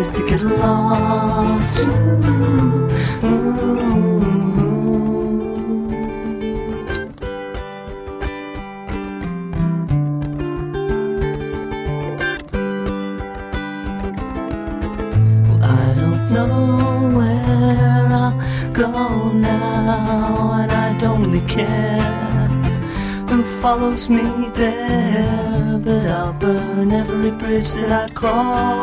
place to get lost. Well, I don't know where I'll go now, and I don't really care who follows me there, but I'll burn every bridge that I cross.